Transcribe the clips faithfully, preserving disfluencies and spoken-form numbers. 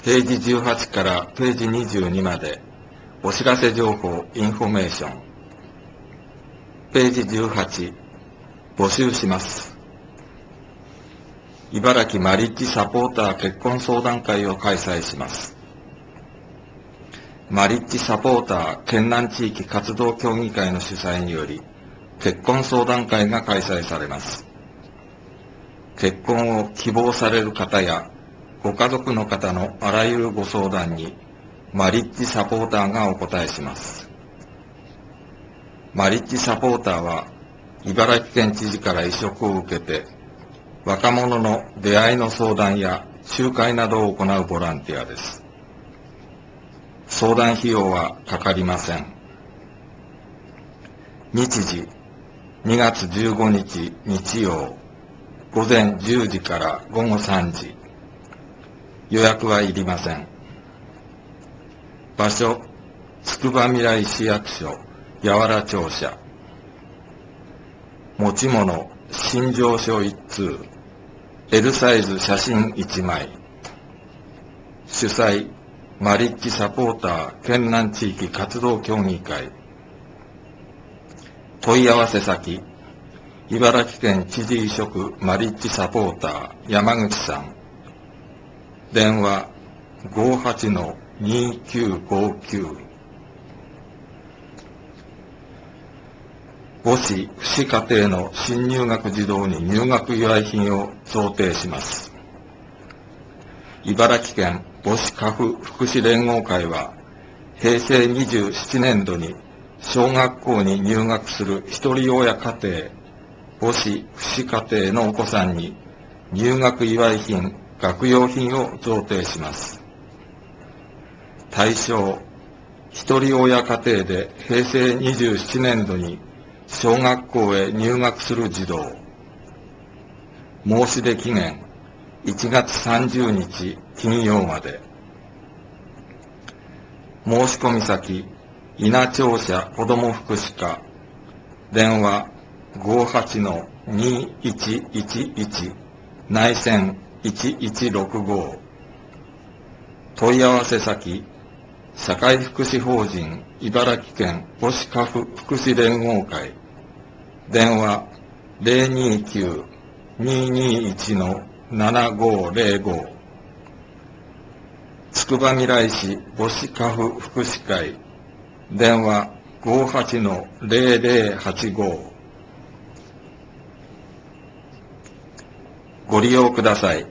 ページじゅうはちからページにじゅうにまでお知らせ情報インフォメーション。ページじゅうはち、募集します。茨城マリッジサポーター結婚相談会を開催します。マリッジサポーター県南地域活動協議会の主催により結婚相談会が開催されます。結婚を希望される方やご家族の方のあらゆるご相談にマリッジサポーターがお答えします。マリッジサポーターは茨城県知事から委嘱を受けて若者の出会いの相談や集会などを行うボランティアです。相談費用はかかりません。日時にがつじゅうごにち日曜午前じゅうじから午後さんじ。予約はいりません。場所、つくばみらい市役所八原庁舎。持ち物、身上書一通、L サイズ写真いちまい。主催、マリッジサポーター県南地域活動協議会。問い合わせ先、茨城県知事委嘱マリッジサポーター山口さん。電話 ごーはちのにーきゅうごきゅう。母子父子家庭の新入学児童に入学祝い品を贈呈します。茨城県母子家父福祉連合会はへいせいにじゅうななねんどに小学校に入学する一人親家庭母子父子家庭のお子さんに入学祝い品学用品を贈呈します。対象、一人親家庭でへいせいにじゅうななねんどに小学校へ入学する児童。申し出期限いちがつさんじゅうにち金曜まで。申し込み先、稲庁舎子ども福祉課。電話 ごーはちのにーいちいちいち 内線いちいちろくご。問い合わせ先、社会福祉法人茨城県母子家父福祉連合会。電話 ゼロにーきゅうにーにーいちのななごーぜろご。つくばみらい市母子家父福祉会。電話 ごーはちのぜろぜろはちご。ご利用ください。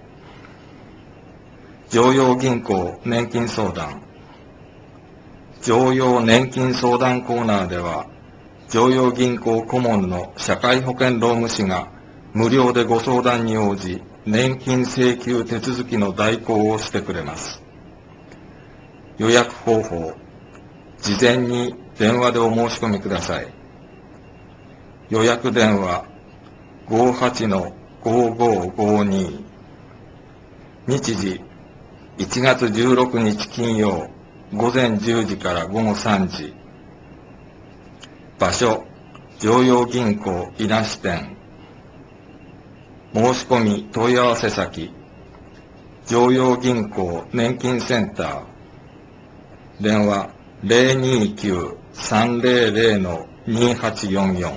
常陽銀行年金相談。常陽年金相談コーナーでは、常陽銀行顧問の社会保険労務士が無料でご相談に応じ、年金請求手続きの代行をしてくれます。予約方法、事前に電話でお申し込みください。予約電話 ごーはちのごーごーごーに。日時いちがつじゅうろくにち金曜午前じゅうじから午後さんじ。場所、常陽銀行稲支店。申し込み問い合わせ先、常陽銀行年金センター。電話 ゼロにーきゅうさんぜろぜろのにーはちよんよん。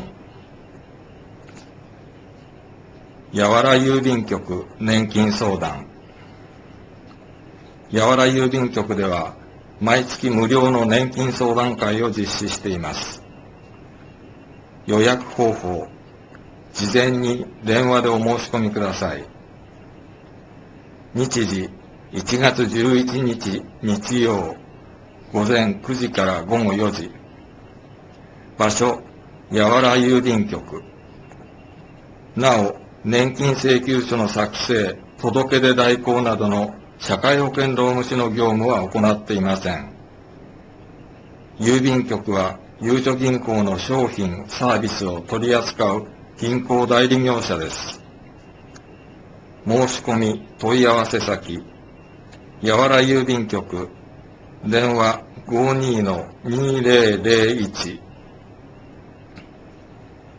やわら郵便局年金相談。やわら郵便局では毎月無料の年金相談会を実施しています。予約方法、事前に電話でお申し込みください。日時いちがつじゅういちにち日曜午前くじから午後よじ。場所、やわら郵便局。なお、年金請求書の作成、届け出代行などの社会保険労務士の業務は行っていません。郵便局は、ゆうちょ銀行の商品、サービスを取り扱う銀行代理業者です。申し込み、問い合わせ先、やわら郵便局、電話 ごーにーのにーぜろぜろいち。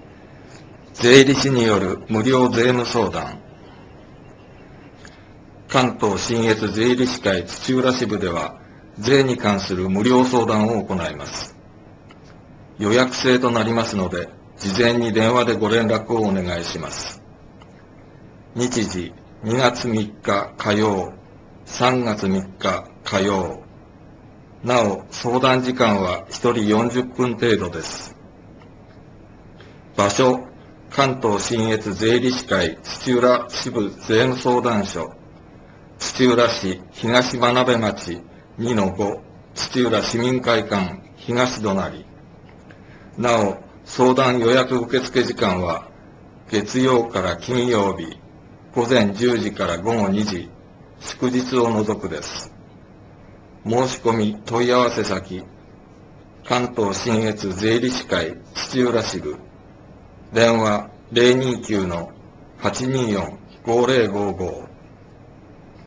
税理士による無料税務相談。 関東信越税理士会土浦支部では、税に関する無料相談を行います。予約制となりますので、事前に電話でご連絡をお願いします。日時、にがつみっか火曜、さんがつみっか火曜。なお、相談時間はひとりよんじゅっぷん程度です。場所、関東信越税理士会土浦支部税務相談所、土浦市東真鍋町 にのご 土浦市民会館東隣。なお、相談予約受付時間は、月曜から金曜日、午前じゅうじから午後にじ、祝日を除くです。申し込み問い合わせ先、関東信越税理士会土浦支部、電話 ゼロにきゅうのはちにーよんごーぜろごーごー